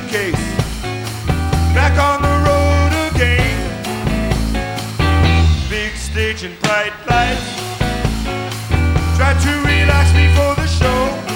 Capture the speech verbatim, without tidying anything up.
case. Back on the road again. Big stage and bright lights. Try to relax before the show.